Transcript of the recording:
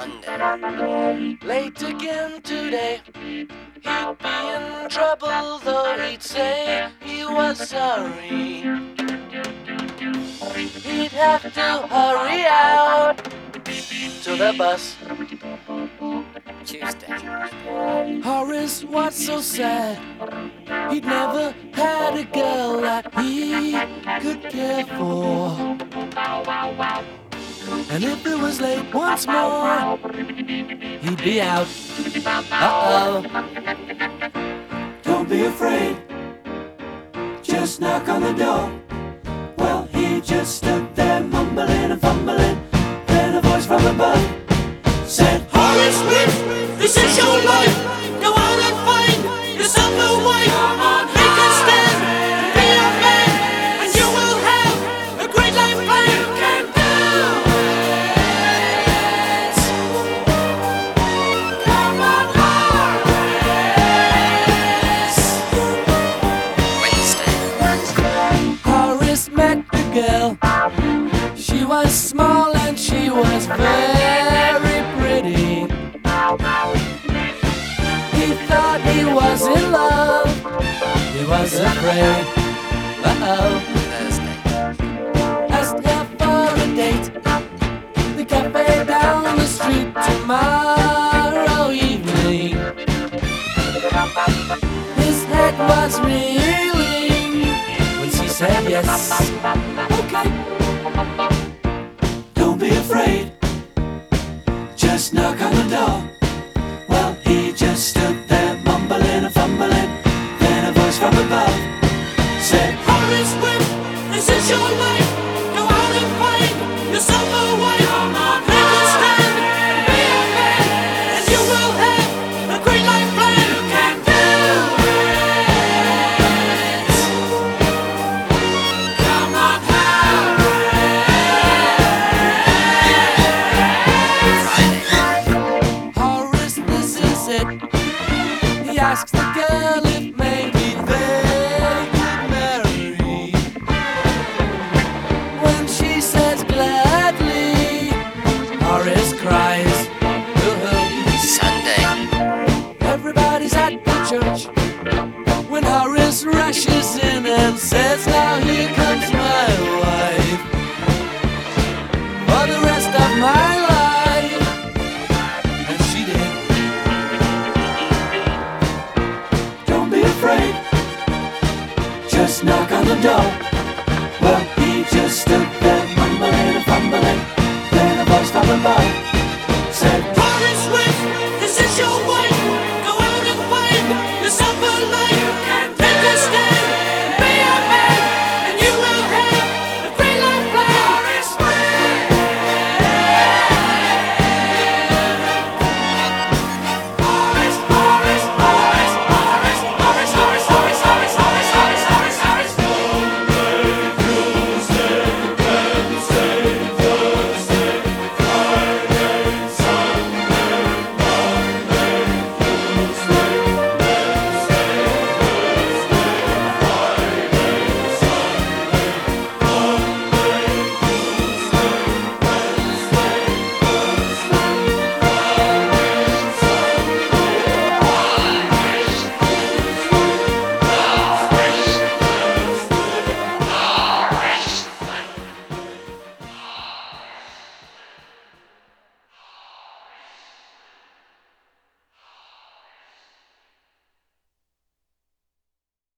Sunday. Late again today. He'd be in trouble, though he'd say he was sorry. He'd have to hurry out to the bus. Tuesday. Horace was so sad. He'd never had a girl that he could care for. And if it was late once more, he'd be out. Uh-oh. Don't be afraid, just knock on the door. Well, he just stood there mumbling and fumbling. Then a voice from above said, Horace Whip, this is your life. Go out and find yourself a wife. Make a stand, be a man, and you will have a great life plan. You can do it. Come on, Wednesday. Horace met the girl. She was small and she was very pretty. He thought he was in love. He was afraid. Uh-oh. Thursday. Asked her for a date. The cafe down the street tomorrow evening. His head was reeling when she said yes. Okay. Don't be afraid, just knock on the door. Well, he just stood there mumbling and fumbling. Then a voice from above said, Horace Whip, this is your life. Go out and find yourself a wife. Make a stand, be a man, and you will have a great life plan. You can do it. Come on, Friday. Horace, this is it. He asks the girl if maybe they could marry. When she says gladly, Horace cries. Sunday. Everybody's at the church when Horace rushes in and says, now here comes my wife for the rest of my life. And she did. Don't be afraid, just knock on the door. Well, he just stood there mumbling and fumbling. Then a voice from above